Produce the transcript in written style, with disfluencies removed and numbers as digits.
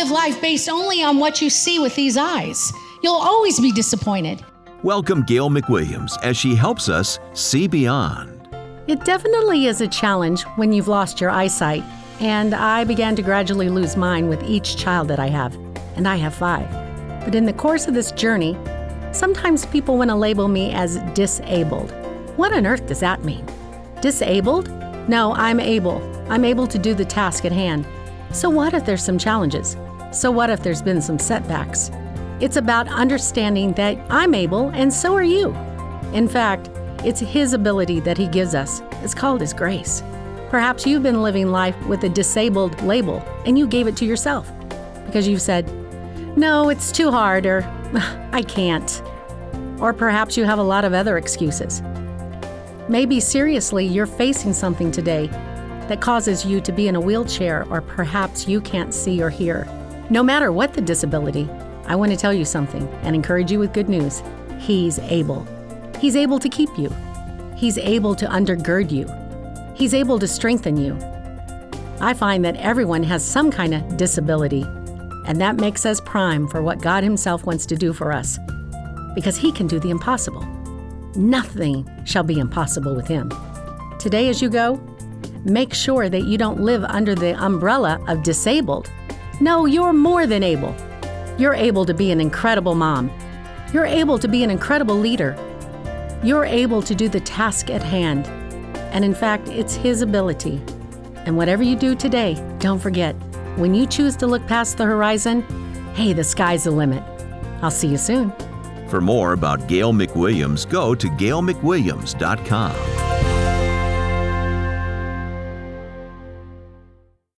live life based only on what you see with these eyes. You'll always be disappointed. Welcome Gail McWilliams as she helps us see beyond. It definitely is a challenge when you've lost your eyesight, and I began to gradually lose mine with each child that I have, and I have 5. But in the course of this journey, sometimes people want to label me as disabled. What on earth does that mean? Disabled? No, I'm able. I'm able to do the task at hand. So what if there's some challenges? So what if there's been some setbacks? It's about understanding that I'm able and so are you. In fact, it's His ability that He gives us. It's called His grace. Perhaps you've been living life with a disabled label and you gave it to yourself because you've said, no, it's too hard, or I can't. Or perhaps you have a lot of other excuses. Maybe seriously, you're facing something today that causes you to be in a wheelchair, or perhaps you can't see or hear. No matter what the disability, I want to tell you something and encourage you with good news. He's able. He's able to keep you. He's able to undergird you. He's able to strengthen you. I find that everyone has some kind of disability, and that makes us prime for what God Himself wants to do for us, because He can do the impossible. Nothing shall be impossible with Him. Today as you go, make sure that you don't live under the umbrella of disabled. No, you're more than able. You're able to be an incredible mom. You're able to be an incredible leader. You're able to do the task at hand. And in fact, it's His ability. And whatever you do today, don't forget, when you choose to look past the horizon, hey, the sky's the limit. I'll see you soon. For more about Gail McWilliams, go to gailmcwilliams.com.